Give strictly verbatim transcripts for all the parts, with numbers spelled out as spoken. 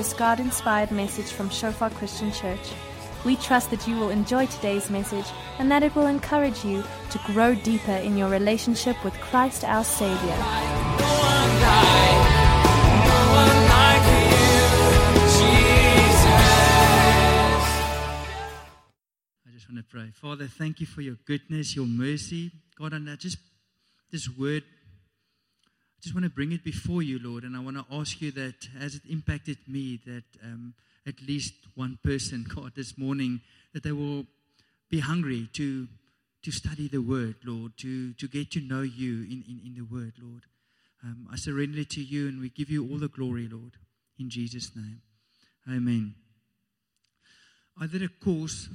this God-inspired message from Shofar Christian Church. We trust that you will enjoy today's message and that it will encourage you to grow deeper in your relationship with Christ our Savior. I just want to pray. Father, thank you for your goodness, your mercy. God, and I just, this word, I just want to bring it before you, Lord, and I want to ask you that as it impacted me, that um, at least one person, God, this morning, that they will be hungry to to study the word, Lord, to, to get to know you in, in, in the word, Lord. Um, I surrender it to you and we give you all the glory, Lord, in Jesus' name. Amen. I did a course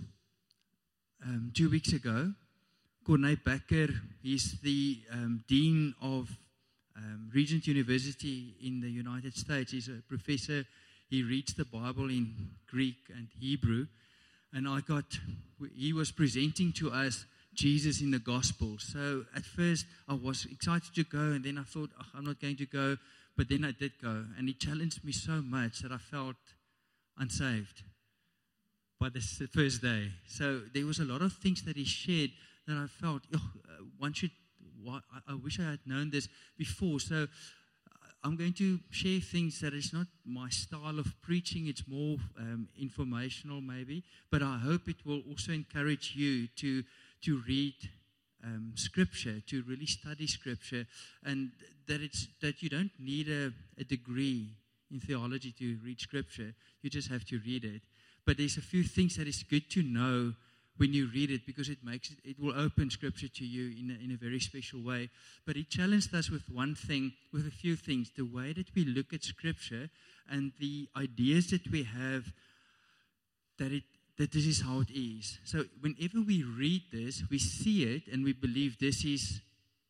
um, two weeks ago. Corné Becker, he's the um, Dean of um, Regent University in the United States. He's a professor. He reads the Bible in Greek and Hebrew. And I got, he was presenting to us Jesus in the gospel. So at first I was excited to go, and then I thought, oh, I'm not going to go. But then I did go. And he challenged me so much that I felt unsaved by the first day. So there was a lot of things that he shared that I felt, oh, one should, I wish I had known this before. So I'm going to share things that is not my style of preaching. It's more um, informational maybe. But I hope it will also encourage you to to read um, Scripture, to really study Scripture, and that it's that you don't need a, a degree in theology to read Scripture. You just have to read it. But there's a few things that is good to know when you read it, because it makes it, it will open Scripture to you in a, in a very special way. But he challenged us with one thing, with a few things, the way that we look at Scripture and the ideas that we have, that it that this is how it is. So whenever we read this, we see it and we believe this is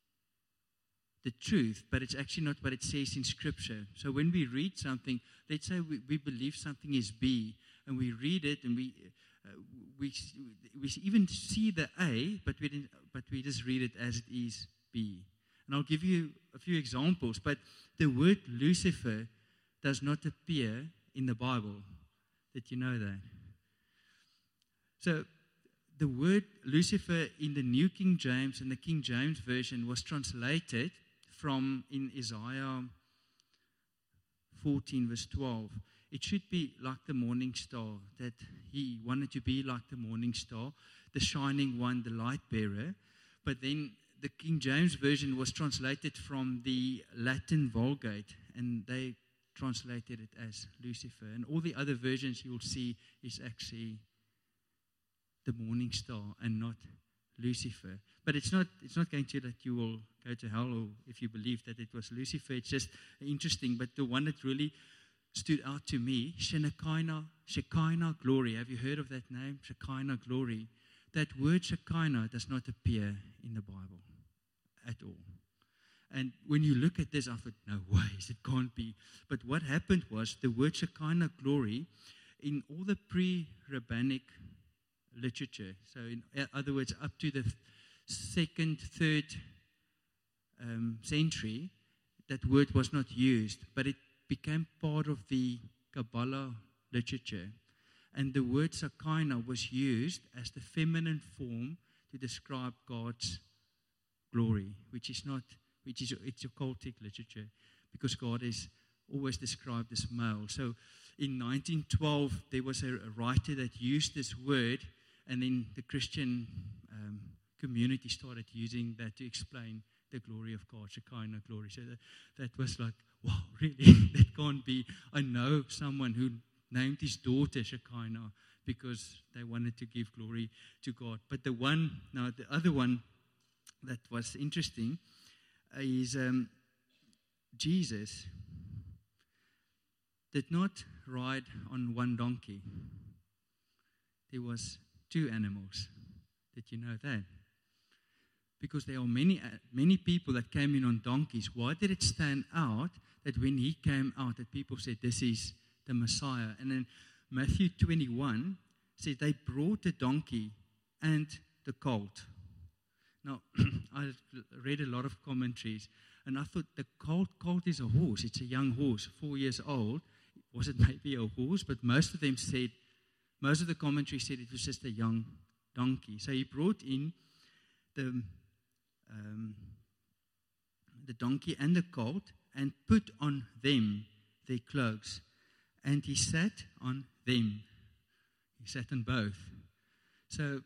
the truth, but it's actually not what it says in Scripture. So when we read something, let's say we, we believe something is B, and we read it and we uh, we we even see the A, but we didn't, but we just read it as it is B. And I'll give you a few examples. But the word Lucifer does not appear in the Bible. Did you know that? So the word Lucifer in the New King James and the King James Version was translated from in Isaiah fourteen verse twelve. It should be like the morning star, that he wanted to be like the morning star, the shining one, the light bearer. But then the King James Version was translated from the Latin Vulgate, and they translated it as Lucifer. And all the other versions you will see is actually the morning star and not Lucifer. But it's not it's not going to that you will go to hell, or if you believe that it was Lucifer. It's just interesting. But the one that really stood out to me, Shekinah, Shekinah glory. Have you heard of that name? Shekinah glory. That word Shekinah does not appear in the Bible at all. And when you look at this, I thought, no ways, it can't be. But what happened was the word Shekinah glory in all the pre-rabbinic literature, so in other words, up to the second, third um, century, that word was not used, but it became part of the Kabbalah literature. And the word Shekinah was used as the feminine form to describe God's glory, which is not, which is, it's occultic literature, because God is always described as male. So in nineteen twelve, there was a, a writer that used this word, and then the Christian um, community started using that to explain the glory of God, Shekinah glory. So that, that was like, wow, really? That can't be. I know someone who named his daughter Shekinah because they wanted to give glory to God. But the one, now the other one that was interesting uh, is um, Jesus did not ride on one donkey. There was two animals. Did you know that? Because there are many many people that came in on donkeys. Why did it stand out that when he came out that people said this is the Messiah? And then Matthew twenty-one says they brought the donkey and the colt. Now, I read a lot of commentaries, and I thought the colt, colt is a horse. It's a young horse, four years old. was it maybe a horse? But most of them said, most of the commentary said it was just a young donkey. So he brought in the um, the donkey and the colt and put on them their cloaks. And he sat on them. He sat on both. So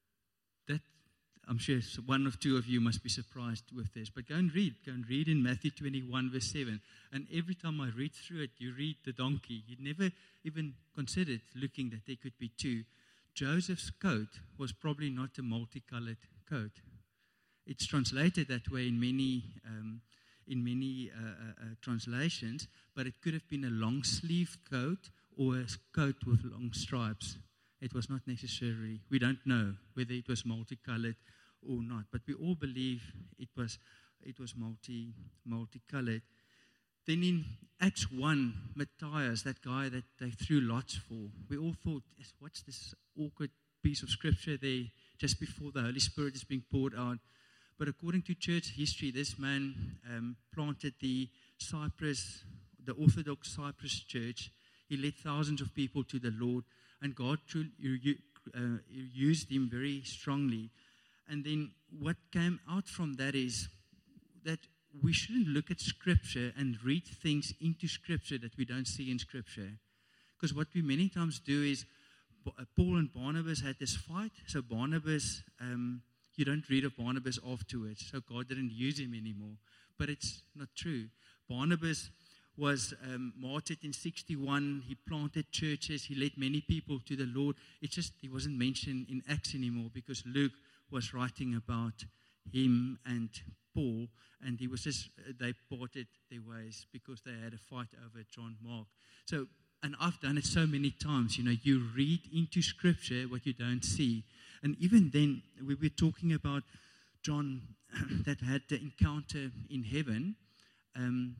that, I'm sure one or two of you must be surprised with this. But go and read. Go and read in Matthew twenty-one, verse seven. And every time I read through it, you read the donkey. You never even considered looking that there could be two. Joseph's coat was probably not a multicolored coat. It's translated that way in many um, in many uh, uh, uh, translations, but it could have been a long-sleeved coat or a coat with long stripes. It was not necessarily, we don't know whether it was multicolored or not, but we all believe it was it was multi multicolored. Then in Acts one, Matthias, that guy that they threw lots for, we all thought, what's this awkward piece of scripture there just before the Holy Spirit is being poured out? But according to church history, this man um, planted the Cyprus, the Orthodox Cyprus church. He led thousands of people to the Lord, and God truly, uh, used him very strongly. And then what came out from that is that we shouldn't look at Scripture and read things into Scripture that we don't see in Scripture. Because what we many times do is, Paul and Barnabas had this fight, so Barnabas... Um, You don't read of Barnabas afterwards, so God didn't use him anymore. But it's not true. Barnabas was um, martyred in sixty-one. He planted churches. He led many people to the Lord. It's just he wasn't mentioned in Acts anymore because Luke was writing about him and Paul, and he was just they parted their ways because they had a fight over John Mark. So, and I've done it so many times. You know, you read into Scripture what you don't see. And even then, we were talking about John that had the encounter in heaven. Um,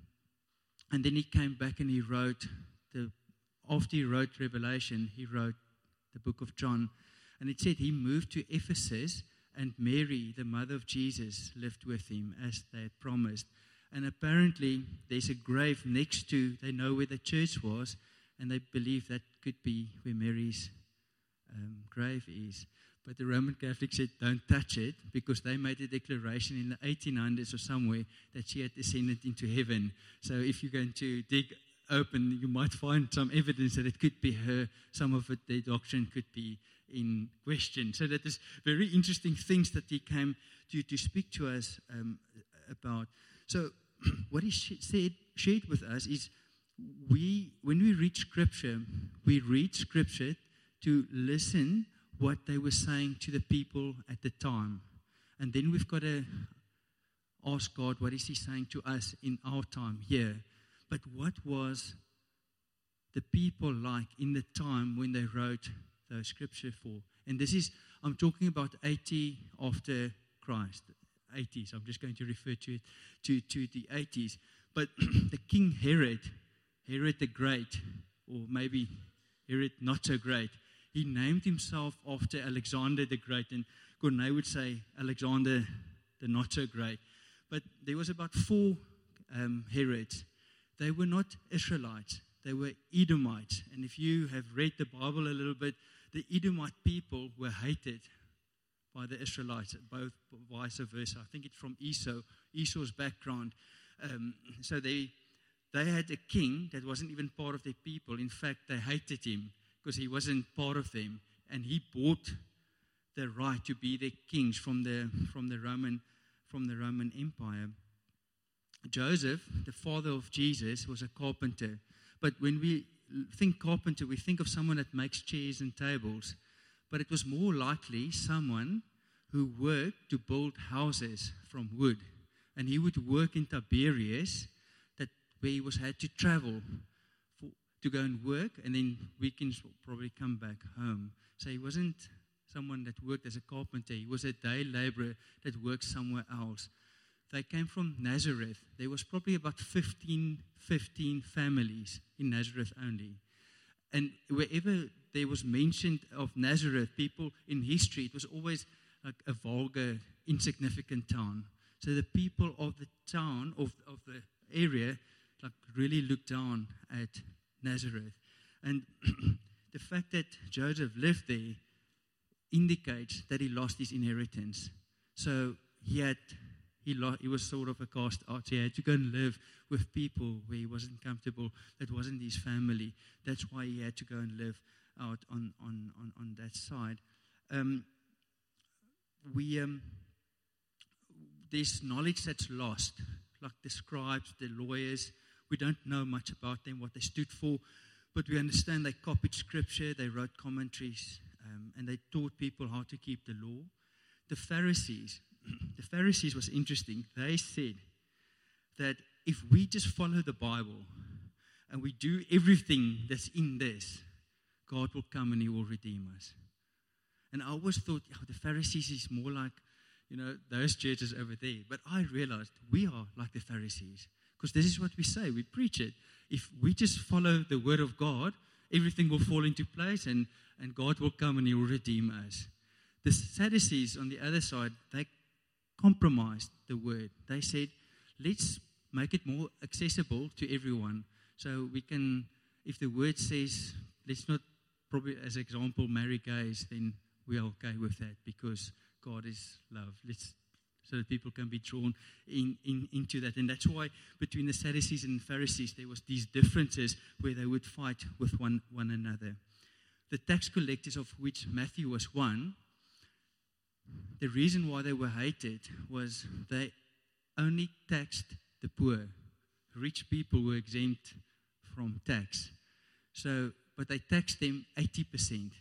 and then he came back and he wrote, the after he wrote Revelation, he wrote the book of John. And it said he moved to Ephesus, and Mary, the mother of Jesus, lived with him as they had promised. And apparently, there's a grave next to, they know where the church was, and they believe that could be where Mary's um, grave is. But the Roman Catholics said, don't touch it, because they made a declaration in the eighteen hundreds or somewhere that she had descended into heaven. So if you're going to dig open, you might find some evidence that it could be her. Some of it, their doctrine could be in question. So that is very interesting things that he came to, to speak to us um, about. So what he sh- said, shared with us is, we when we read Scripture, we read Scripture to listen what they were saying to the people at the time. And then we've got to ask God, what is he saying to us in our time here? But what was the people like in the time when they wrote the Scripture for? And this is, I'm talking about eighty after Christ, eighties. I'm just going to refer to it, to, to the eighties. But the King Herod, Herod the Great, or maybe Herod not so great, he named himself after Alexander the Great. And Corneille would say Alexander the not so great. But there was about four um, Herods. They were not Israelites. They were Edomites. And if you have read the Bible a little bit, the Edomite people were hated by the Israelites, both vice versa. I think it's from Esau, Esau's background. Um, so they they had a king that wasn't even part of their people. In fact, they hated him because he wasn't part of them. And he bought the right to be their kings from the from the Roman from the Roman Empire. Joseph, the father of Jesus, was a carpenter. But when we think carpenter, we think of someone that makes chairs and tables. But it was more likely someone who worked to build houses from wood. And he would work in Tiberias, that where he was had to travel for, to go and work, and then weekends will probably come back home. So he wasn't someone that worked as a carpenter. He was a day laborer that worked somewhere else. They came from Nazareth. There was probably about fifteen, fifteen families in Nazareth only. And wherever there was mention of Nazareth, people in history, it was always like a vulgar, insignificant town. So the people of the town, of, of the area, like really looked down at Nazareth. And the fact that Joseph lived there indicates that he lost his inheritance. So he had, he, lo- he was sort of a cast out. He had to go and live with people where he wasn't comfortable. That wasn't his family. That's why he had to go and live out on on on, on that side. Um, we um, there's knowledge that's lost, like the scribes, the lawyers. We don't know much about them, what they stood for, but we understand they copied scripture, they wrote commentaries, um, and they taught people how to keep the law. The Pharisees, the Pharisees was interesting. They said that if we just follow the Bible and we do everything that's in this, God will come and He will redeem us. And I always thought, oh, the Pharisees is more like, you know, those churches over there. But I realized we are like the Pharisees. Because this is what we say, we preach it. If we just follow the word of God, everything will fall into place and, and God will come and He will redeem us. The Sadducees, on the other side, they compromised the word. They said, let's make it more accessible to everyone. So we can, if the word says, let's not, probably as example, marry gays, then we are okay with that because God is love. Let's so that people can be drawn in, in, into that. And that's why between the Sadducees and the Pharisees, there was these differences where they would fight with one, one another. The tax collectors, of which Matthew was one, the reason why they were hated was they only taxed the poor. Rich people were exempt from tax. So, but they taxed them eighty percent.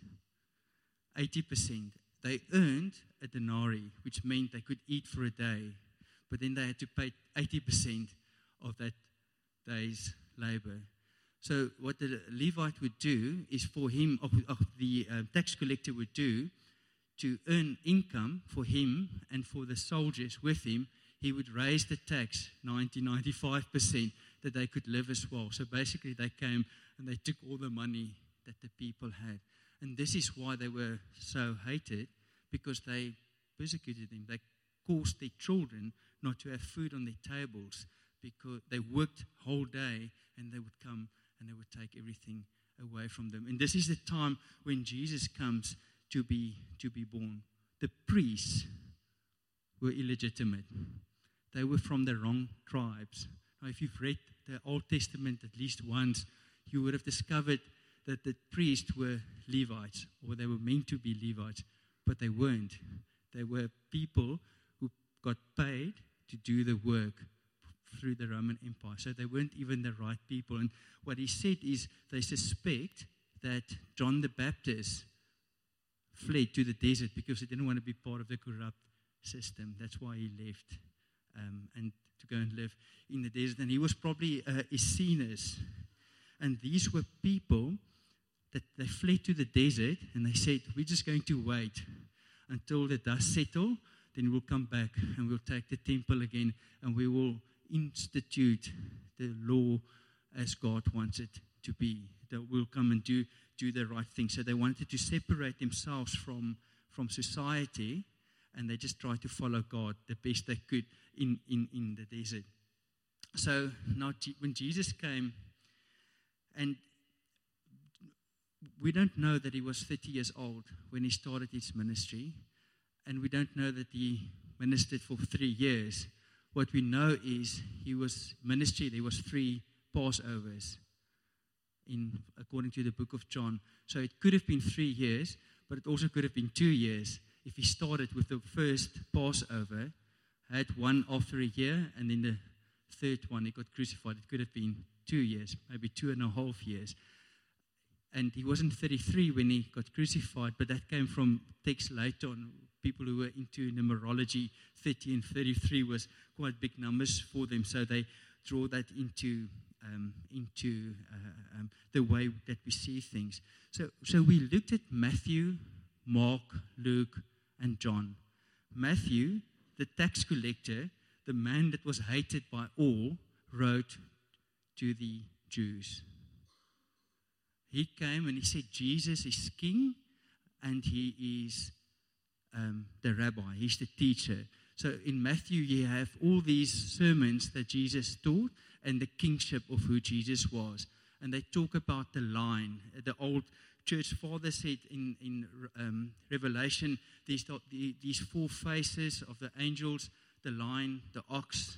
eighty percent. They earned a denarii, which meant they could eat for a day, but then they had to pay eighty percent of that day's labor. So what the Levite would do is for him, of, of the uh, tax collector would do, to earn income for him and for the soldiers with him, he would raise the tax ninety, ninety-five percent that they could live as well. So basically they came and they took all the money that the people had. And this is why they were so hated, because they persecuted them. They caused their children not to have food on their tables because they worked whole day and they would come and they would take everything away from them. And this is the time when Jesus comes to be to be born. The priests were illegitimate. They were from the wrong tribes. Now, if you've read the Old Testament at least once, you would have discovered that the priests were Levites, or they were meant to be Levites, but they weren't. They were people who got paid to do the work through the Roman Empire. So they weren't even the right people. And what he said is they suspect that John the Baptist fled to the desert because he didn't want to be part of the corrupt system. That's why he left um, and to go and live in the desert. And he was probably uh, Essenes. And these were people that they fled to the desert and they said, we're just going to wait until the dust settles, then we'll come back and we'll take the temple again and we will institute the law as God wants it to be. That we'll come and do, do the right thing. So they wanted to separate themselves from, from society, and they just tried to follow God the best they could in, in, in the desert. So now when Jesus came, and we don't know that he was thirty years old when he started his ministry, and we don't know that he ministered for three years. What we know is he was ministry, there was three Passovers in according to the book of John. So it could have been three years, but it also could have been two years. If he started with the first Passover, had one after a year, and then the third one he got crucified, it could have been two years, maybe two and a half years. And he wasn't thirty-three when he got crucified, but that came from texts later on. People who were into numerology, thirty and thirty-three was quite big numbers for them, so they draw that into um, into uh, um, the way that we see things. So, so we looked at Matthew, Mark, Luke, and John. Matthew, the tax collector, the man that was hated by all, wrote to the Jews. He came and he said, Jesus is king and he is um, the rabbi. He's the teacher. So in Matthew, you have all these sermons that Jesus taught and the kingship of who Jesus was. and they talk about the line. The old church father said in, in um, Revelation, these, these four faces of the angels, the lion, the ox,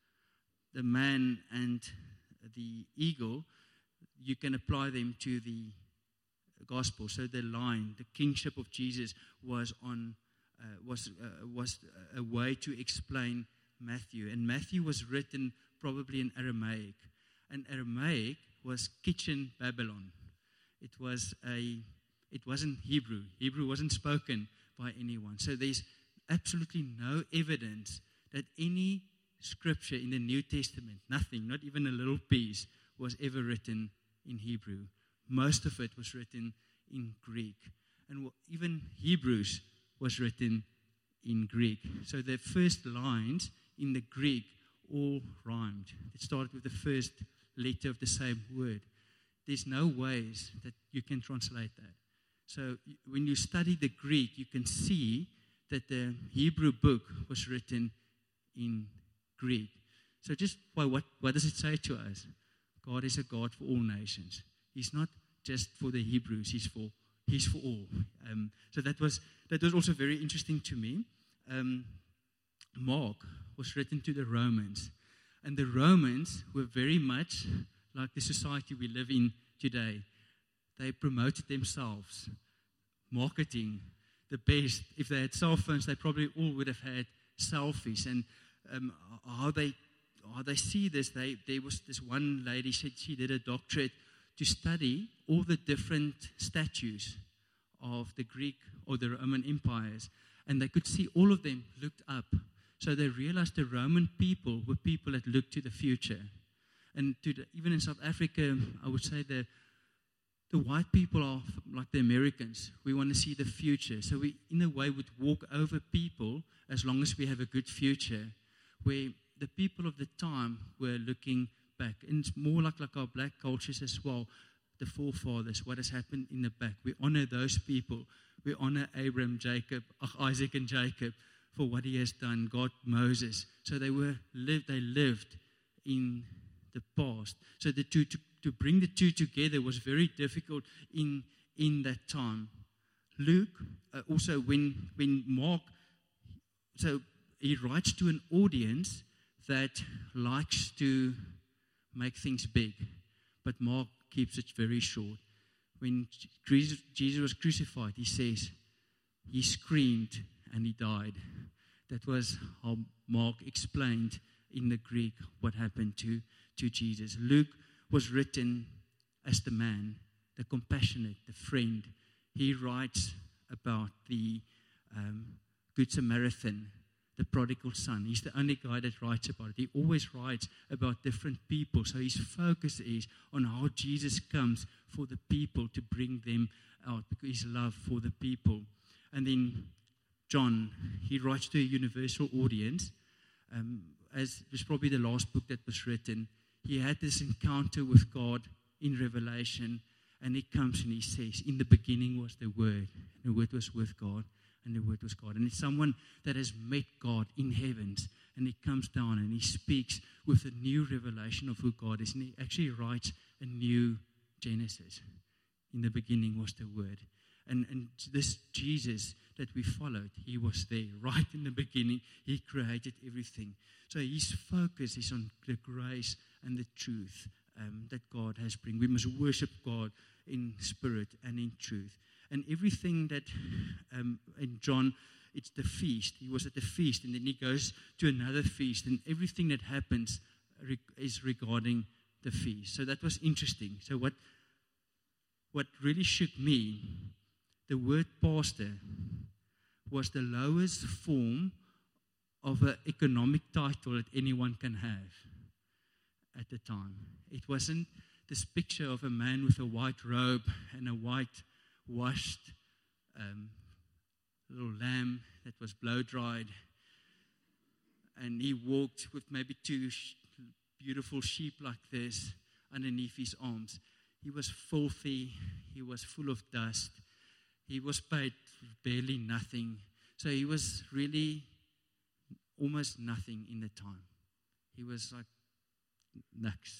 the man, and the eagle, you can apply them to the gospel. So the line, the kingship of Jesus, was on uh, was uh, was a way to explain Matthew. And Matthew was written probably in Aramaic, and Aramaic was kitchen Babylon. It was a it wasn't Hebrew. Hebrew wasn't spoken by anyone. So there's absolutely no evidence that any scripture in the New Testament, nothing, not even a little piece, was ever written in Hebrew. Most of it was written in Greek. And even Hebrews was written in Greek. So the first lines in the Greek all rhymed. It started with the first letter of the same word. There's no ways that you can translate that. So when you study the Greek, you can see that the Hebrew book was written in Greek. So just why, what, what does it say to us? God is a God for all nations. He's not just for the Hebrews. He's for He's for all. Um, so that was that was also very interesting to me. Um, Mark was written to the Romans, and the Romans were very much like the society we live in today. They promoted themselves, marketing the best. If they had cell phones, they probably all would have had selfies. And um, how they how they see this, they there was this one lady, she, she did a doctorate to study all the different statues of the Greek or the Roman empires, and they could see all of them looked up. So they realized the Roman people were people that looked to the future. And to the, even in South Africa, I would say the the white people are like the Americans. We want to see the future. So we, in a way, would walk over people as long as we have a good future, where the people of the time were looking back. And it's more like, like our black cultures as well, the forefathers, what has happened in the back. We honor those people. We honor Abraham, Jacob, Isaac and Jacob for what he has done, God, Moses. So they were lived, they lived in the past. So the two, to, to bring the two together was very difficult in, in that time. Luke, uh, also when, when Mark, so he writes to an audience that likes to make things big, but Mark keeps it very short. When Jesus was crucified, he says, he screamed and he died. That was how Mark explained in the Greek what happened to, to Jesus. Luke was written as the man, the compassionate, the friend. He writes about the um, Good Samaritan, the prodigal son. He's the only guy that writes about it. He always writes about different people. So his focus is on how Jesus comes for the people to bring them out, because his love for the people. And then John, he writes to a universal audience. Um, as it was probably the last book that was written. He had this encounter with God in Revelation, and he comes and he says, in the beginning was the Word, and the Word was with God, and the Word was God. And it's someone that has met God in heavens, and he comes down and he speaks with a new revelation of who God is, and he actually writes a new Genesis. In the beginning was the Word. And, and this Jesus that we followed, he was there right in the beginning. He created everything. So his focus is on the grace and the truth um, that God has bring. We must worship God in spirit and in truth. And everything that um, in John, it's the feast. He was at the feast, and then he goes to another feast, and everything that happens re- is regarding the feast. So that was interesting. So what what really shook me, the word pastor was the lowest form of an economic title that anyone can have at the time. It wasn't this picture of a man with a white robe and a white washed um, little lamb that was blow-dried, and he walked with maybe two sh- beautiful sheep like this underneath his arms. He was filthy. He was full of dust. He was paid barely nothing. So he was really almost nothing in the time. He was like nuts.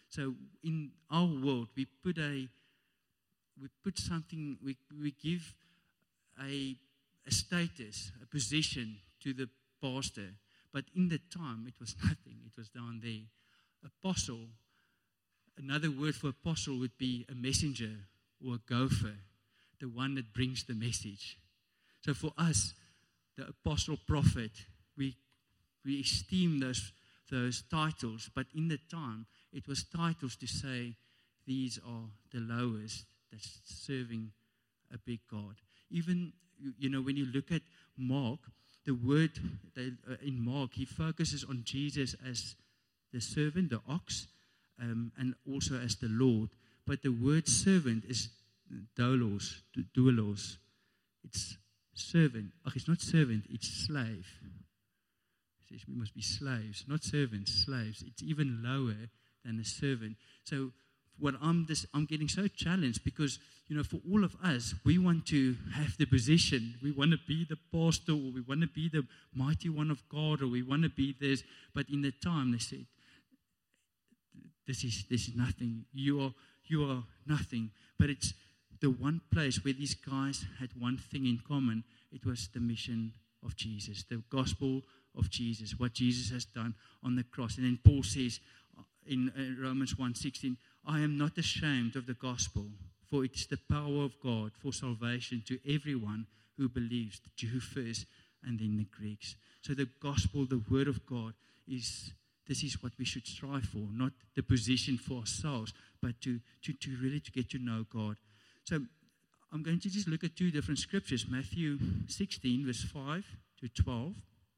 So in our world, we put a, we put something, we we give a, a status, a position to the pastor. But in the time, it was nothing. It was down there. Apostle, another word for apostle would be a messenger or a gopher, the one that brings the message. So for us, the apostle, prophet, we we esteem those those titles. But in the time, it was titles to say, these are the lowest that's serving a big God. Even, you know, when you look at Mark, the word that, uh, in Mark, he focuses on Jesus as the servant, the ox, um, and also as the Lord. But the word servant is doulos, doulos. It's servant. Oh, it's not servant, it's slave. He says we must be slaves, not servants, slaves. It's even lower than a servant. So what I'm this, I'm getting so challenged because, you know, for all of us, we want to have the position. We want to be the pastor, or we want to be the mighty one of God, or we want to be this. But in the time, they said, this is this is nothing. You are you are nothing. But it's the one place where these guys had one thing in common. It was the mission of Jesus, the gospel of Jesus, what Jesus has done on the cross. And then Paul says in Romans one sixteen, I am not ashamed of the gospel, for it is the power of God for salvation to everyone who believes, the Jew first and then the Greeks. So the gospel, the word of God, is this is what we should strive for, not the position for ourselves, but to, to, to really to get to know God. So I'm going to just look at two different scriptures, Matthew sixteen, verse five to twelve.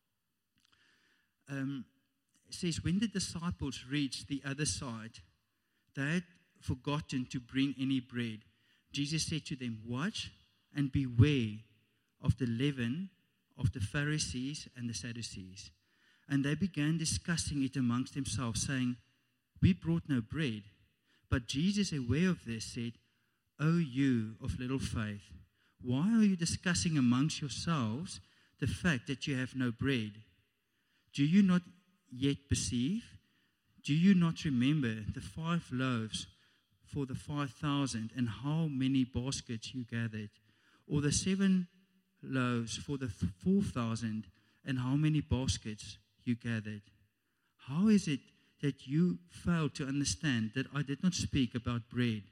Um, it says, when the disciples reached the other side, they had forgotten to bring any bread. Jesus said to them, watch and beware of the leaven of the Pharisees and the Sadducees. And they began discussing it amongst themselves, saying, we brought no bread. But Jesus, aware of this, said, O you of little faith, why are you discussing amongst yourselves the fact that you have no bread? Do you not yet perceive? Do you not remember the five loaves for the five thousand and how many baskets you gathered? Or the seven loaves for the four thousand and how many baskets you gathered? How is it that you fail to understand that I did not speak about bread?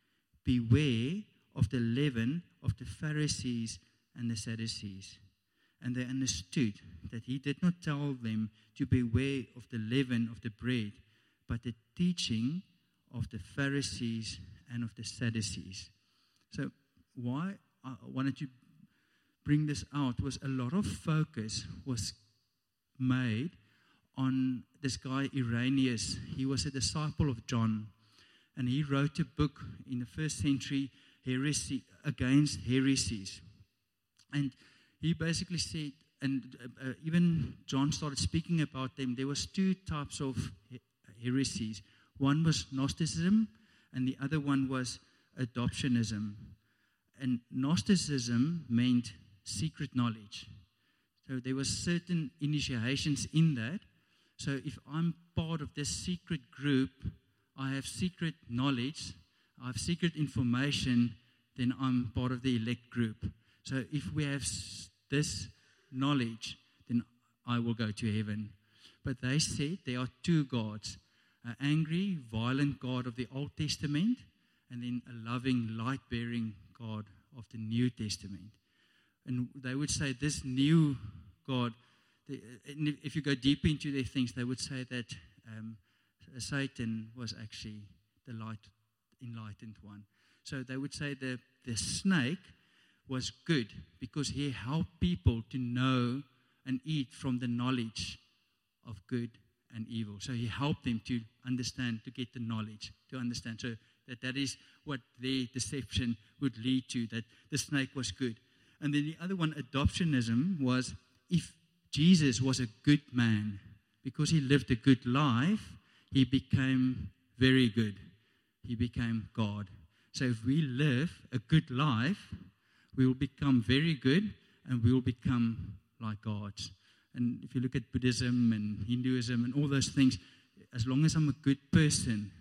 Beware of the leaven of the Pharisees and the Sadducees. And they understood that he did not tell them to beware of the leaven of the bread, but the teaching of the Pharisees and of the Sadducees. So why I wanted to bring this out was a lot of focus was made on this guy Irenaeus. He was a disciple of John, and he wrote a book in the first century, heresy against heresies. And he basically said, and uh, even John started speaking about them, there was two types of heresies. One was Gnosticism, and the other one was adoptionism. And Gnosticism meant secret knowledge. So there was certain initiations in that. So if I'm part of this secret group, I have secret knowledge, I have secret information, then I'm part of the elect group. So if we have this knowledge, then I will go to heaven. But they said there are two gods, an angry, violent God of the Old Testament, and then a loving, light-bearing God of the New Testament. And they would say this new God, if you go deeper into their things, they would say that um, Satan was actually the light, enlightened one. So they would say that the snake was good because he helped people to know and eat from the knowledge of good and evil. So he helped them to understand, to get the knowledge, to understand. So that that is what their deception would lead to, that the snake was good. And then the other one, adoptionism, was if Jesus was a good man, because he lived a good life, he became very good. He became God. So if we live a good life, we will become very good and we will become like gods. And if you look at Buddhism and Hinduism and all those things, as long as I'm a good person,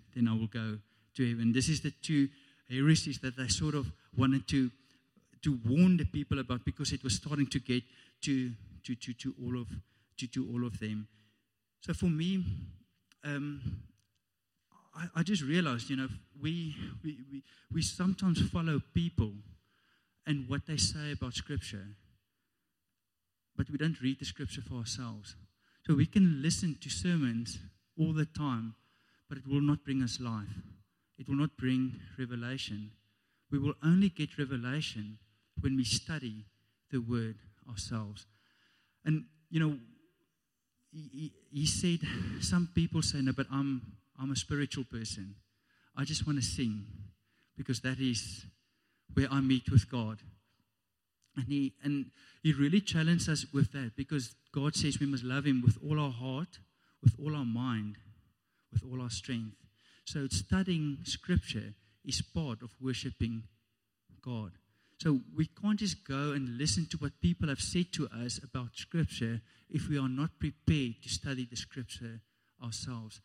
then I will go to heaven. This is the two heresies that they sort of wanted to to warn the people about, because it was starting to get to to to, to all of to, to all of them. So for me, um, I, I just realized, you know, we, we we we sometimes follow people and what they say about Scripture, but we don't read the Scripture for ourselves. So we can listen to sermons all the time, but it will not bring us life. It will not bring revelation. We will only get revelation when we study the Word ourselves. And, you know, he, he said, some people say, no, but I'm, I'm a spiritual person. I just want to sing, because that is where I meet with God. And he, and he really challenged us with that, because God says we must love Him with all our heart, with all our mind, with all our strength. So studying Scripture is part of worshiping God. So we can't just go and listen to what people have said to us about Scripture if we are not prepared to study the Scripture ourselves.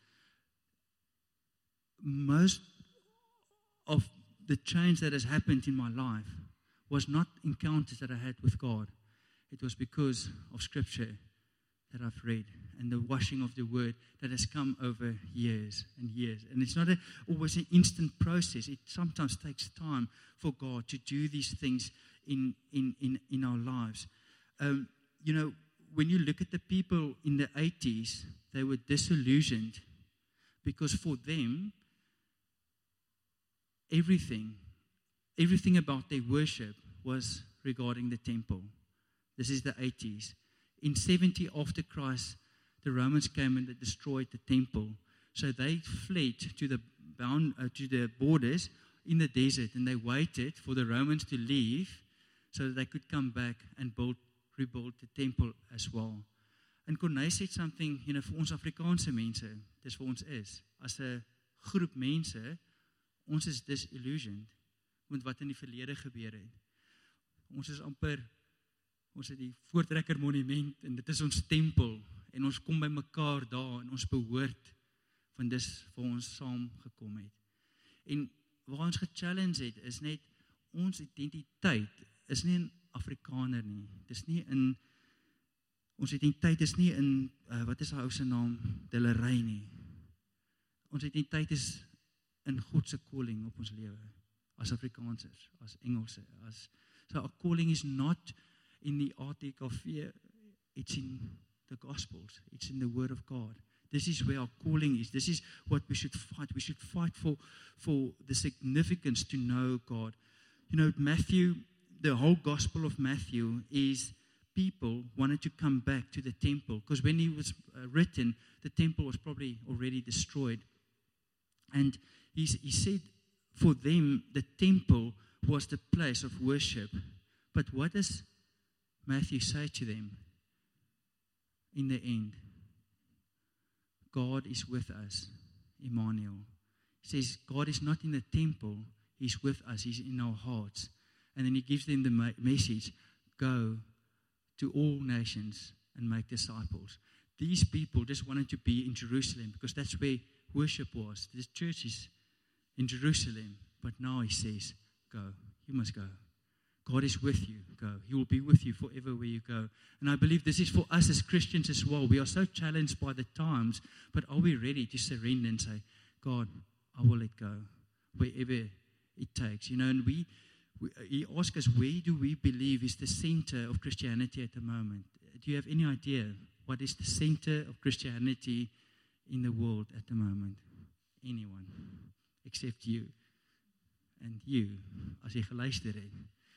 Most of the change that has happened in my life was not encounters that I had with God. It was because of Scripture that I've read and the washing of the Word that has come over years and years. And it's not a, always an instant process. It sometimes takes time for God to do these things in, in, in, in our lives. Um, you know, when you look at the people in the eighties, they were disillusioned because for them, everything, everything about their worship was regarding the temple. This is the eighties. In seventy after Christ, the Romans came and they destroyed the temple. So they fled to the bound uh, to the borders in the desert, and they waited for the Romans to leave so that they could come back and build, rebuild the temple as well. And Corneille said something, you know, vir ons Afrikaanse mense, dis vir ons is, as 'n groep mense, ons is disillusioned met wat in die verlede gebeur het. Ons is amper, ons het die Voortrekker Monument en dit is ons tempel en ons kom by mekaar daar en ons behoort van dis waar ons saam gekom het. En waar ons gechallenge het is net ons identiteit is nie in Afrikaner nie. Dis nie in ons identiteit is nie in uh, wat is haar ou se naam, Dillery nie. Ons identiteit is in God se calling op ons lewe as Afrikaners, as Engelse, as so our calling is not in the A T K V, it's in the Gospels, it's in the Word of God. This is where our calling is. This is what we should fight. We should fight for, for the significance to know God. You know, Matthew, the whole Gospel of Matthew is people wanted to come back to the temple, because when he was uh, written, the temple was probably already destroyed. And he, he said for them, the temple was the place of worship. But what does Matthew say to them in the end? God is with us, Emmanuel. He says God is not in the temple, He's with us, He's in our hearts. And then He gives them the ma- message, go to all nations and make disciples. These people just wanted to be in Jerusalem because that's where worship was. The church is in Jerusalem, but now He says, go, you must go. God is with you, go. He will be with you forever where you go. And I believe this is for us as Christians as well. We are so challenged by the times, but are we ready to surrender and say, God, I will let go, wherever it takes. You know, and we, we He asks us, where do we believe is the center of Christianity at the moment? Do you have any idea what is the center of Christianity in the world at the moment? Anyone, except you. And you, as jy geluister het.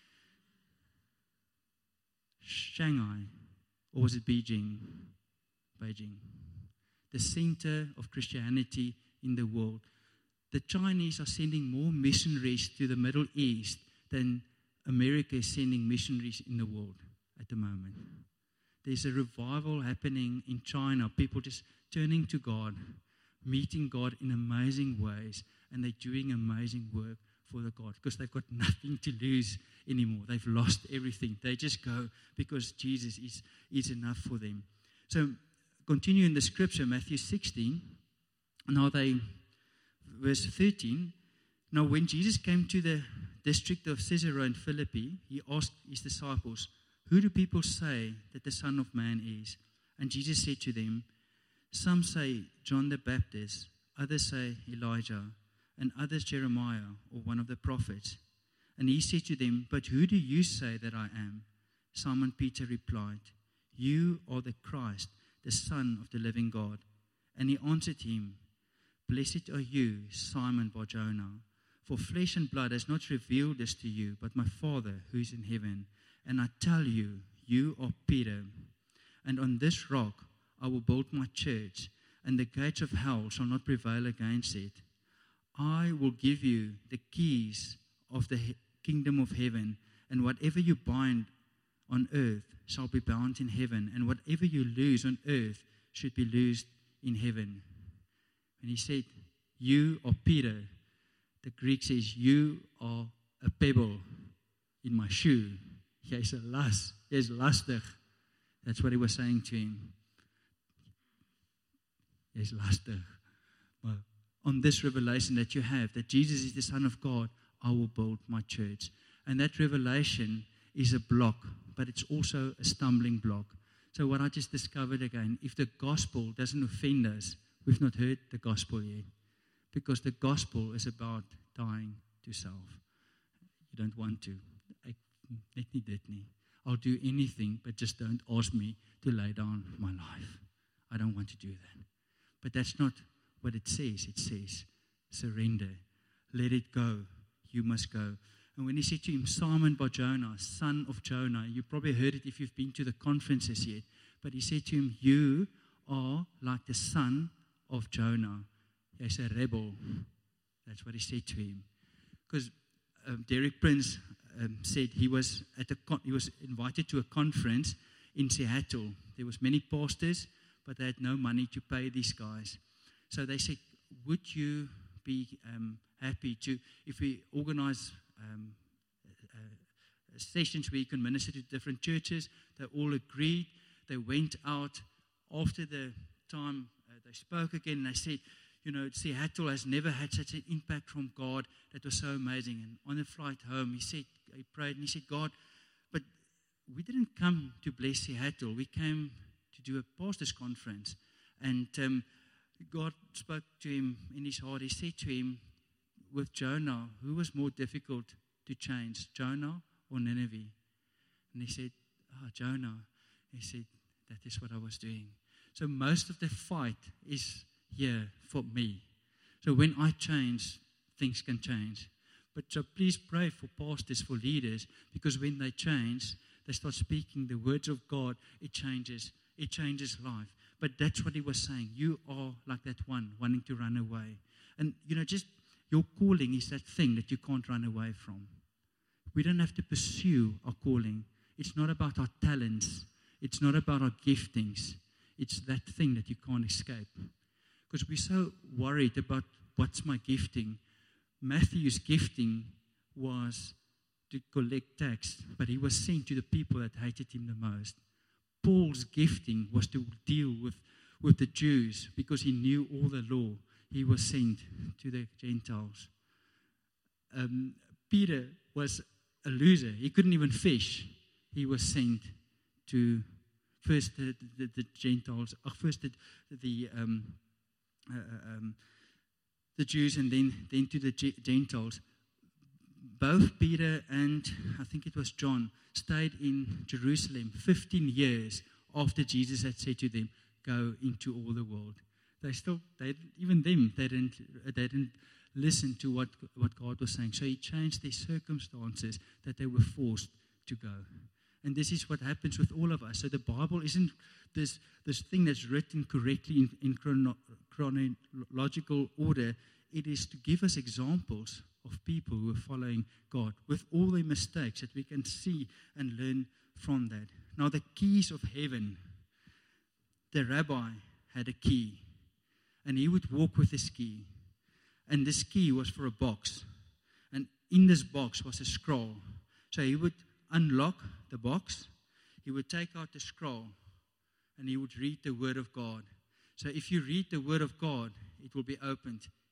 Shanghai, or was it Beijing? Beijing. The center of Christianity in the world. The Chinese are sending more missionaries to the Middle East than America is sending missionaries in the world at the moment. There's a revival happening in China. People just turning to God, meeting God in amazing ways, and they're doing amazing work for the God, because they've got nothing to lose anymore. They've lost everything. They just go because Jesus is, is enough for them. So continue in the scripture, Matthew sixteen. Now they, verse thirteen, now when Jesus came to the district of Caesarea in Philippi, he asked his disciples, who do people say that the Son of Man is? And Jesus said to them, some say John the Baptist, others say Elijah, and others Jeremiah or one of the prophets. And he said to them, but who do you say that I am? Simon Peter replied, you are the Christ, the Son of the living God. And he answered him, blessed are you, Simon Bar-Jonah, for flesh and blood has not revealed this to you, but my Father who is in heaven. And I tell you, you are Peter, and on this rock I will build my church, and the gates of hell shall not prevail against it. I will give you the keys of the he- kingdom of heaven, and whatever you bind on earth shall be bound in heaven, and whatever you loose on earth should be loosed in heaven. And he said, you are Peter. The Greek says, you are a pebble in my shoe. Jy's 'n las. Jy's lastig. That's what he was saying to him. Jy's lastig. But on this revelation that you have, that Jesus is the Son of God, I will build my church. And that revelation is a block, but it's also a stumbling block. So what I just discovered again, if the gospel doesn't offend us, we've not heard the gospel yet. Because the gospel is about dying to self. You don't want to. Net nie dit nie. I'll do anything, but just don't ask me to lay down my life. I don't want to do that. But that's not what it says. It says, surrender. Let it go. You must go. And when he said to him, Simon Bar-Jonah, son of Jonah, you probably heard it if you've been to the conferences yet, but he said to him, you are like the son of Jonah. He's a rebel. That's what he said to him. Because um, Derek Prince um, said he was at a con- he was invited to a conference in Seattle. There was many pastors, but they had no money to pay these guys. So they said, would you be um, happy to, if we organize um, uh, sessions where you can minister to different churches? They all agreed. They went out after the time. Uh, they spoke again, and they said, you know, Seattle has never had such an impact from God that was so amazing. And on the flight home, he said, he prayed, and he said, God, but we didn't come to bless Seattle. We came to do a pastor's conference. And um, God spoke to him in his heart. He said to him, with Jonah, who was more difficult to change, Jonah or Nineveh? And he said, oh, Jonah. He said, that is what I was doing. So most of the fight is here for me. So when I change, things can change. But so please pray for pastors, for leaders, because when they change, they start speaking the words of God, it changes. It changes life. But that's what he was saying. You are like that one, wanting to run away. And, you know, just your calling is that thing that you can't run away from. We don't have to pursue our calling. It's not about our talents. It's not about our giftings. It's that thing that you can't escape. Because we're so worried about what's my gifting. Matthew's gifting was to collect tax, but he was sent to the people that hated him the most. Paul's gifting was to deal with, with the Jews because he knew all the law. He was sent to the Gentiles. Um, Peter was a loser. He couldn't even fish. He was sent to first the, the, the Gentiles, or first the, the um, uh, um, the Jews, and then, then to the Gentiles. Both Peter and I think it was John stayed in Jerusalem fifteen years after Jesus had said to them, go into all the world. They still, they, even them, they didn't, they didn't listen to what, what God was saying. So he changed their circumstances that they were forced to go. And this is what happens with all of us. So the Bible isn't this, this thing that's written correctly in, in chrono, chronological order. It is to give us examples of people who are following God with all their mistakes that we can see and learn from that. Now the keys of heaven, the rabbi had a key, and he would walk with this key. And this key was for a box. And in this box was a scroll. So he would unlock the box, he would take out the scroll, and he would read the word of God. So if you read the word of God, it will be opened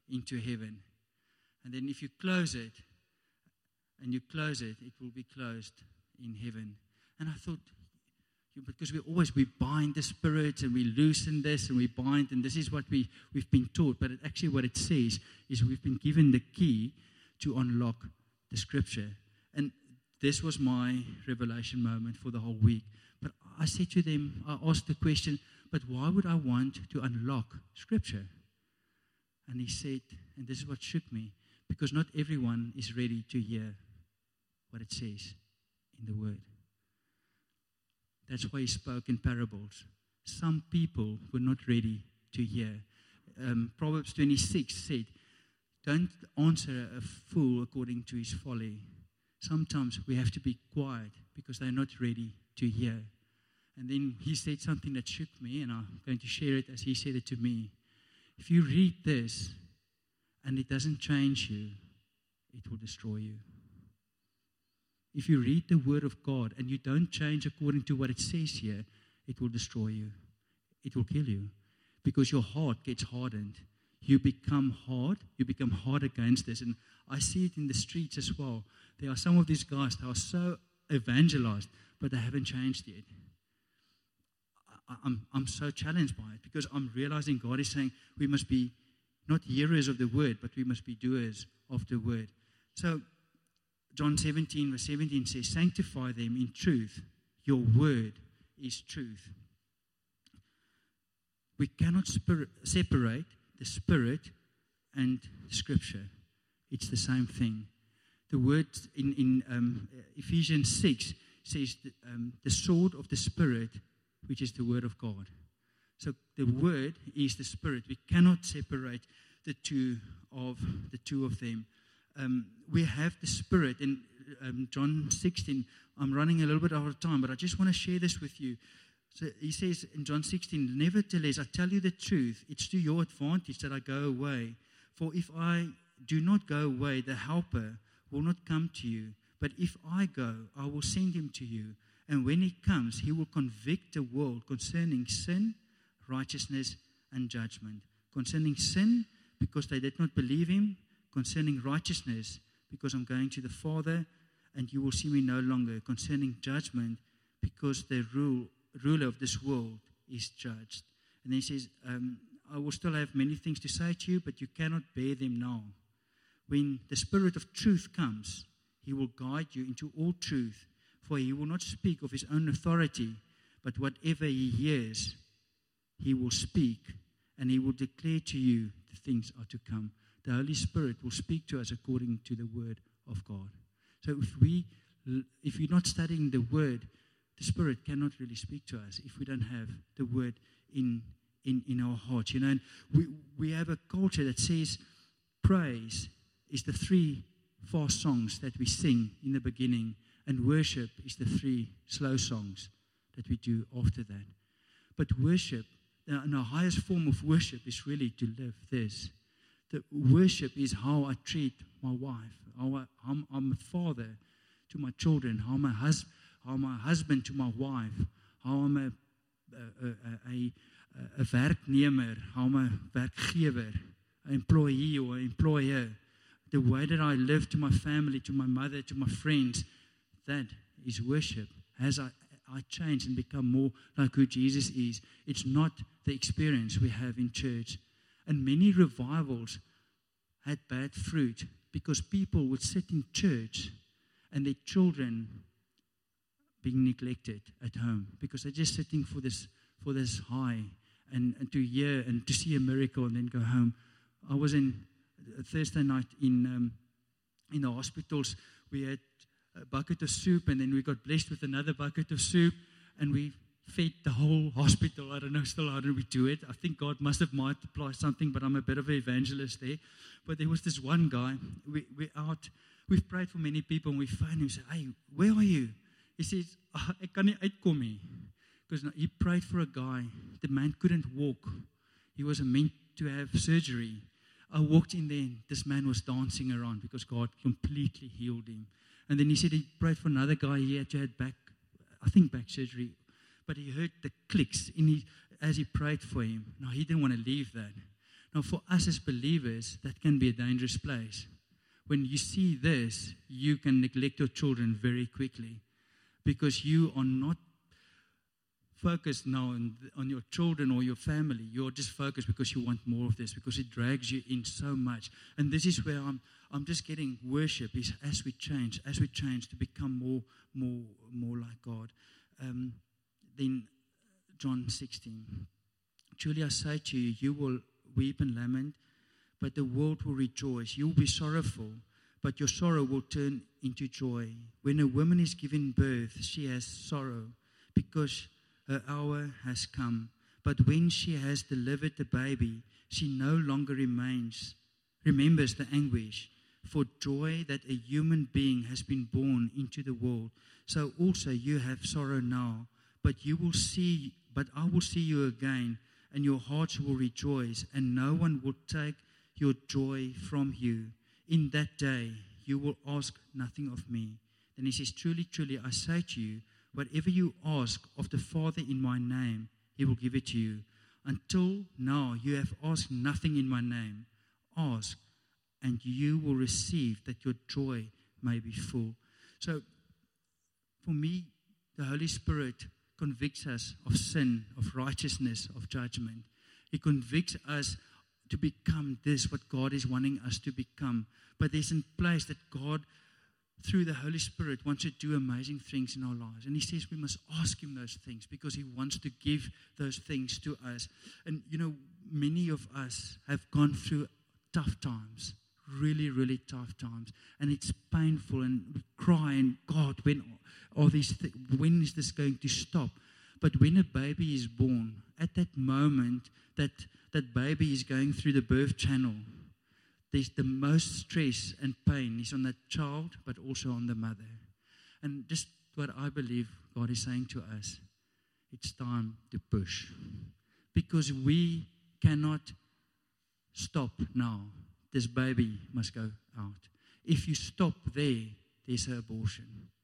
into heaven. And then if you close it, and you close it, it will be closed in heaven. And I thought, because we always, we bind the spirit and we loosen this and we bind, and this is what we, we've been taught. But it, actually what it says is we've been given the key to unlock the scripture. And this was my revelation moment for the whole week. But I said to them, I asked the question, but why would I want to unlock scripture? And he said, and this is what shook me, because not everyone is ready to hear what it says in the word. That's why he spoke in parables. Some people were not ready to hear. Um, Proverbs twenty-six said, don't answer a fool according to his folly. Sometimes we have to be quiet because they're not ready to hear. And then he said something that shook me, and I'm going to share it as he said it to me. If you read this and it doesn't change you, it will destroy you. If you read the word of God and you don't change according to what it says here, it will destroy you. It will kill you because your heart gets hardened. You become hard. You become hard against this. And I see it in the streets as well. There are some of these guys that are so evangelized, but they haven't changed yet. I, I'm, I'm so challenged by it because I'm realizing God is saying we must be not hearers of the word, but we must be doers of the word. So John seventeen, verse seventeen says, sanctify them in truth. Your word is truth. We cannot spirit, separate the Spirit and Scripture. It's the same thing. The word in, in um, Ephesians six says that, um, the sword of the Spirit, which is the word of God. So the word is the Spirit. We cannot separate the two of the two of them. Um, we have the Spirit. In um, John sixteen, I'm running a little bit out of time, but I just want to share this with you. So he says in John sixteen, nevertheless, I tell you the truth, it's to your advantage that I go away. For if I do not go away, the Helper will not come to you. But if I go, I will send him to you. And when he comes, he will convict the world concerning sin, righteousness, and judgment. Concerning sin, because they did not believe him. Concerning righteousness, because I'm going to the Father, and you will see me no longer. Concerning judgment, because the rule, ruler of this world is judged. And then he says, um, I will still have many things to say to you, but you cannot bear them now. When the Spirit of truth comes, he will guide you into all truth, for he will not speak of his own authority, but whatever he hears, he will speak, and he will declare to you the things are to come. The Holy Spirit will speak to us according to the Word of God. So if we, if we're not studying the Word, the Spirit cannot really speak to us if we don't have the Word in in, in our hearts. You know, and we we have a culture that says praise is the three fast songs that we sing in the beginning, and worship is the three slow songs that we do after that. But worship, and our highest form of worship is really to live this. The worship is how I treat my wife, how I, I'm, I'm a father to my children, how my hus, how I'm a husband to my wife, how I'm a, a, a, a, a werknemer, how I'm a werkgewer, an employee or an employer. The way that I live to my family, to my mother, to my friends, that is worship. As I, I change and become more like who Jesus is, it's not the experience we have in church. And many revivals had bad fruit because people would sit in church and their children being neglected at home because they're just sitting for this for this high and, and to hear and to see a miracle and then go home. I was in a Thursday night in um, in the hospitals. We had a bucket of soup and then we got blessed with another bucket of soup and we fed the whole hospital. I don't know still how did we do it. I think God must have multiplied something, but I'm a bit of an evangelist there. But there was this one guy. We, we're out. We've prayed for many people, and we found him. Say, hey, where are you? He says, oh, I can't uitkom nie. Because he prayed for a guy. The man couldn't walk. He was meant to have surgery. I walked in there, and this man was dancing around because God completely healed him. And then he said he prayed for another guy. He had to have back, I think back surgery. But he heard the clicks in his, as he prayed for him. Now, he didn't want to leave that. Now, for us as believers, that can be a dangerous place. When you see this, you can neglect your children very quickly because you are not focused now on, on your children or your family. You're just focused because you want more of this, because it drags you in so much. And this is where I'm I'm just getting worship is as we change, as we change to become more, more, more like God. Um, then John sixteen. Truly I say to you, you will weep and lament, but the world will rejoice. You will be sorrowful, but your sorrow will turn into joy. When a woman is giving birth, she has sorrow because her hour has come. But when she has delivered the baby, she no longer remains, remembers the anguish for joy that a human being has been born into the world. So also you have sorrow now, but you will see, but I will see you again, and your hearts will rejoice, and no one will take your joy from you. In that day you will ask nothing of me. Then he says, truly, truly, I say to you, whatever you ask of the Father in my name, he will give it to you. Until now you have asked nothing in my name. Ask, and you will receive, that your joy may be full. So, for me, the Holy Spirit convicts us of sin, of righteousness, of judgment. He convicts us to become this, what God is wanting us to become. But there's a place that God, through the Holy Spirit, wants to do amazing things in our lives. And he says we must ask him those things because he wants to give those things to us. And, you know, many of us have gone through tough times, really, really tough times. And it's painful, and we cry, and God, when are these th- when is this going to stop? But when a baby is born, at that moment that that baby is going through the birth channel, there's the most stress and pain is on that child, but also on the mother. And just what I believe God is saying to us, it's time to push. Because we cannot stop now. This baby must go out. If you stop there, there's an abortion.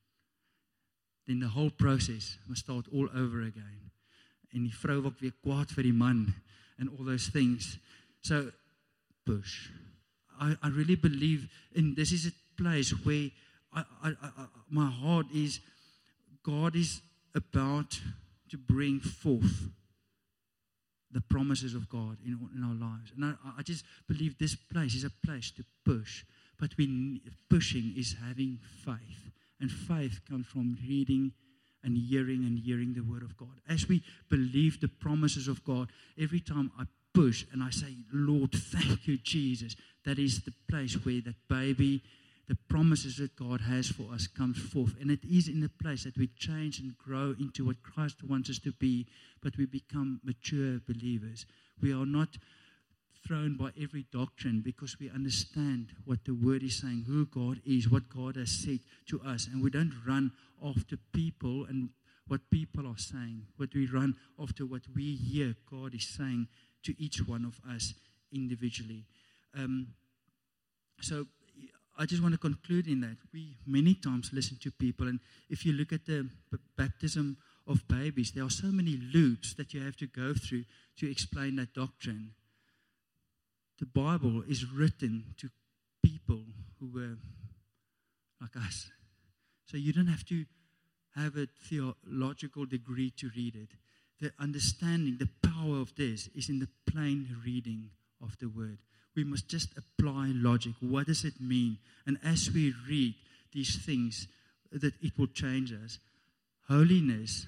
Then the whole process must start all over again. En die vrou word weer kwaad vir die man and all those things. So, push. I, I really believe in this is a place where I, I, I, my heart is, God is about to bring forth the promises of God in, in our lives. And I, I just believe this place is a place to push. But we, pushing is having faith. And faith comes from reading and hearing and hearing the word of God. As we believe the promises of God, every time I push and I say, Lord, thank you, Jesus, that is the place where that baby, the promises that God has for us comes forth. And it is in the place that we change and grow into what Christ wants us to be, but we become mature believers. We are not thrown by every doctrine because we understand what the word is saying, who God is, what God has said to us. And we don't run after people and what people are saying, but we run after what we hear God is saying to each one of us individually. Um, so I just want to conclude in that. We many times listen to people, and if you look at the b- baptism of babies, there are so many loops that you have to go through to explain that doctrine. The Bible is written to people who were like us. So you don't have to have a theological degree to read it. The understanding, the power of this is in the plain reading of the word. We must just apply logic. What does it mean? And as we read these things, that it will change us. Holiness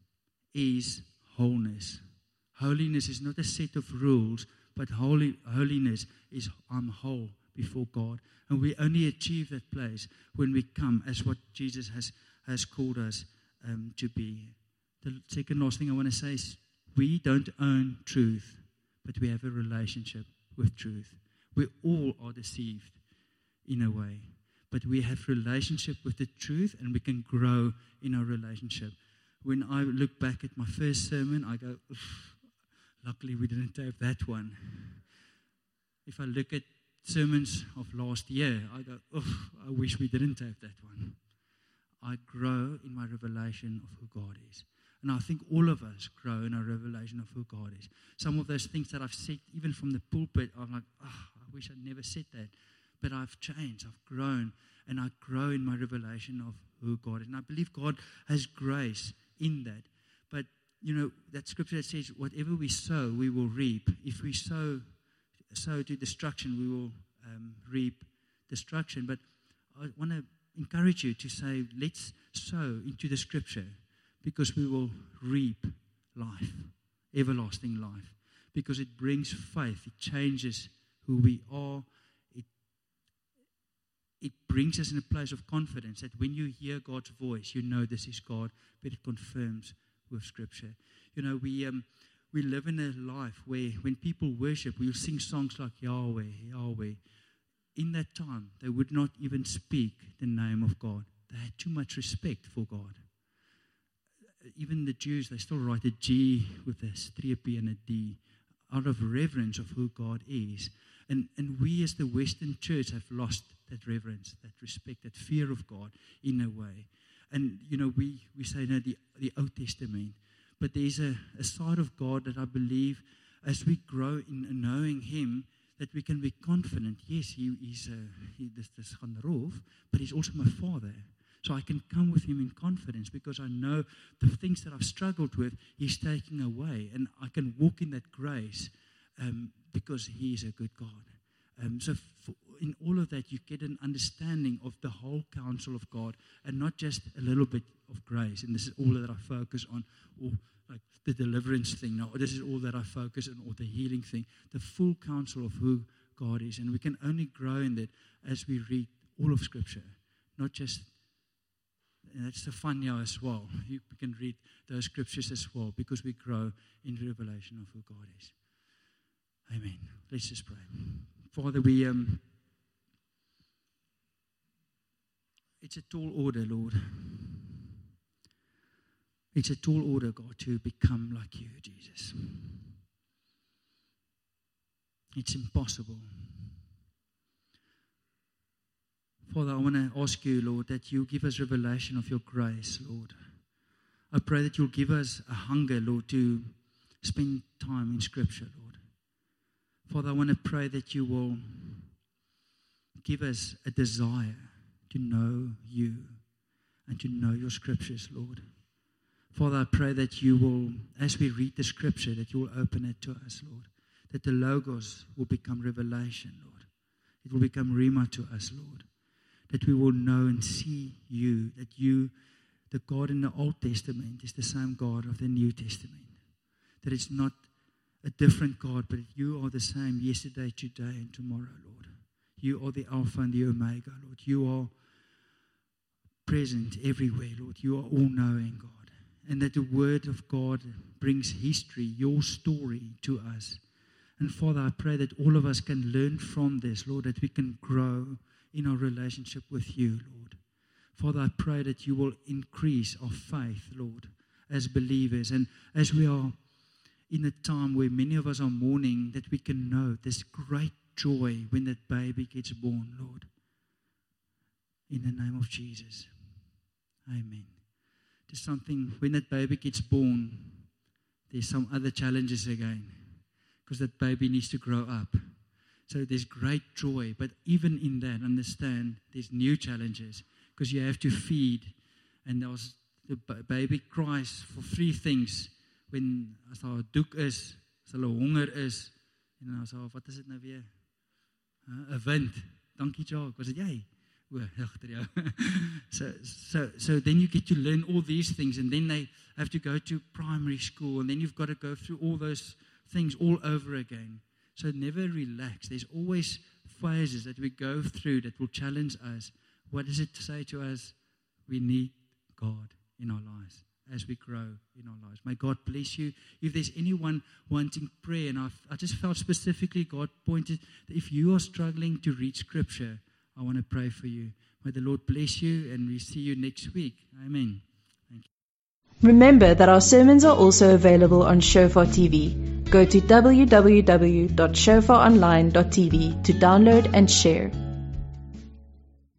is wholeness. Holiness is not a set of rules, but holy, holiness is I'm whole before God. And we only achieve that place when we come as what Jesus has, has called us um, to be. The second last thing I want to say is we don't own truth, but we have a relationship with truth. We all are deceived in a way, but we have relationship with the truth and we can grow in our relationship. When I look back at my first sermon, I go, luckily we didn't have that one. If I look at sermons of last year, I go, I wish we didn't have that one. I grow in my revelation of who God is. And I think all of us grow in our revelation of who God is. Some of those things that I've said, even from the pulpit, I'm like, oh, I wish I'd never said that. But I've changed, I've grown, and I grow in my revelation of who God is. And I believe God has grace in that. But, you know, that scripture that says, whatever we sow, we will reap. If we sow, sow to destruction, we will um, reap destruction. But I want to encourage you to say, let's sow into the scripture, because we will reap life, everlasting life. Because it brings faith, it changes who we are. It, it brings us in a place of confidence that when you hear God's voice, you know this is God, but it confirms with scripture. You know, we um, we live in a life where when people worship, we'll sing songs like Yahweh, Yahweh. In that time, they would not even speak the name of God. They had too much respect for God. Even the Jews, they still write a G with a streepie and a D out of reverence of who God is. And, and we as the Western church have lost that reverence, that respect, that fear of God in a way. And, you know, we, we say, no, the, the Old Testament. But there's a, a side of God that I believe as we grow in knowing Him, that we can be confident. Yes, He is uh, he, this, this gaan roof, but He's also my Father. So I can come with Him in confidence because I know the things that I've struggled with, He's taking away. And I can walk in that grace um, because He is a good God. Um, so for, in all of that, you get an understanding of the whole counsel of God and not just a little bit of grace. And this is all that I focus on, or like the deliverance thing. No, this is all that I focus on, or the healing thing. The full counsel of who God is. And we can only grow in that as we read all of Scripture, not just. And that's the fun now as well. You can read those scriptures as well because we grow in revelation of who God is. Amen. Let's just pray. Father, we um, it's a tall order, Lord. It's a tall order, God, to become like you, Jesus. It's impossible. Father, I want to ask you, Lord, that you give us revelation of your grace, Lord. I pray that you'll give us a hunger, Lord, to spend time in Scripture, Lord. Father, I want to pray that you will give us a desire to know you and to know your Scriptures, Lord. Father, I pray that you will, as we read the Scripture, that you will open it to us, Lord. That the Logos will become revelation, Lord. It will become Rhema to us, Lord. That we will know and see you, that you, the God in the Old Testament, is the same God of the New Testament. That it's not a different God, but you are the same yesterday, today, and tomorrow, Lord. You are the Alpha and the Omega, Lord. You are present everywhere, Lord. You are all-knowing, God. And that the Word of God brings history, your story, to us. And Father, I pray that all of us can learn from this, Lord, that we can grow in our relationship with you, Lord. Father, I pray that you will increase our faith, Lord, as believers. And as we are in a time where many of us are mourning, that we can know this great joy when that baby gets born, Lord. In the name of Jesus. Amen. There's something, when that baby gets born, there's some other challenges again. Because that baby needs to grow up. So there's great joy, but even in that, understand there's new challenges because you have to feed. And there was, the baby cries for three things. When as daar doek is, as hulle honger is, en as daar, wat is dit nou weer? 'n Wind. Dankie, Jacques. Was dit jy? O, regter jou. So, so, so then you get to learn all these things, and then they have to go to primary school, and then you've got to go through all those things all over again. So never relax. There's always phases that we go through that will challenge us. What does it say to us? We need God in our lives as we grow in our lives. May God bless you. If there's anyone wanting prayer, and I've, I just felt specifically God pointed that if you are struggling to read Scripture, I want to pray for you. May the Lord bless you, and we see you next week. Amen. Thank you. Remember that our sermons are also available on Shofar T V. Go to w w w dot shofar online dot t v to download and share.